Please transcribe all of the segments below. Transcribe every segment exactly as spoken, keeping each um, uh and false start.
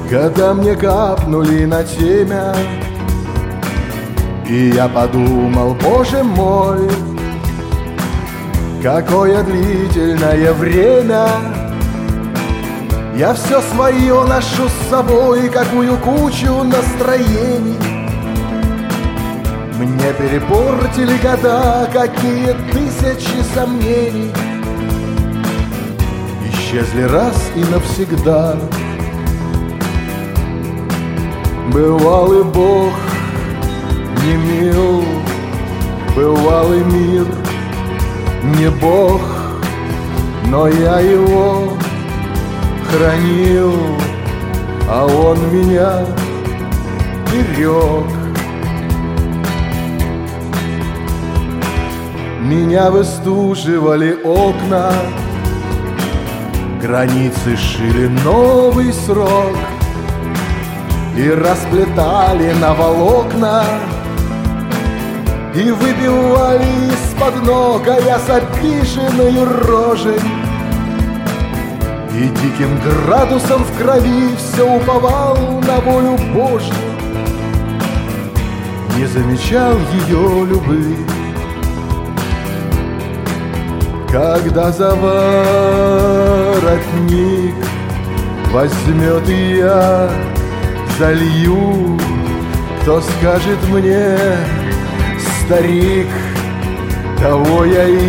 Когда мне капнули на темя, и я подумал, боже мой, какое длительное время я все свое ношу с собой, какую кучу настроений. Мне перепортили года, какие тысячи сомнений исчезли раз и навсегда. Бывалый Бог не мил, бывалый мир не Бог, но я его хранил, а он меня берег. Меня выстуживали окна, границы шили новый срок и расплетали на волокна, и выбивали из-под ног, а я с обиженной рожей и диким градусом в крови все уповал на волю Божью, не замечал ее любви. Когда за воротник возьмет и я залью, кто скажет мне: старик, того я и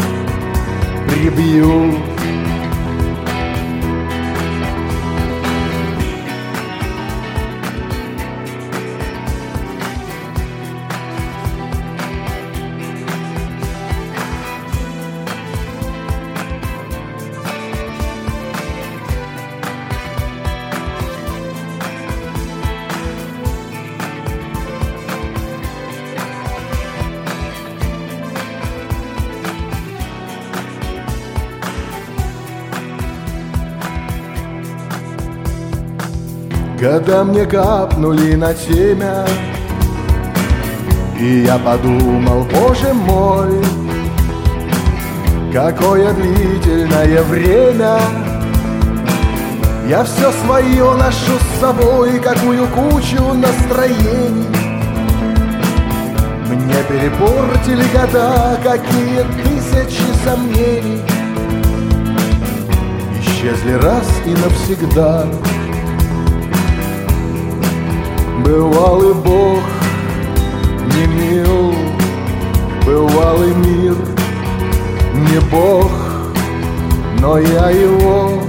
прибью. Когда мне капнули на темя, и я подумал, боже мой, какое длительное время я все свое ношу с собой, какую кучу настроений. Мне перепортили года, какие тысячи сомнений исчезли раз и навсегда. Бывалый Бог не мил, бывалый мир не Бог, но я его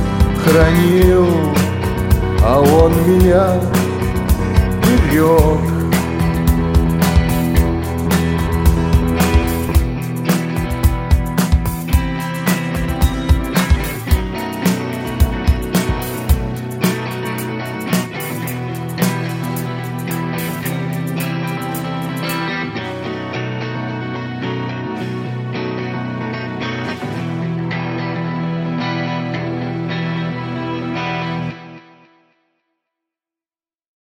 хранил, а он меня берег.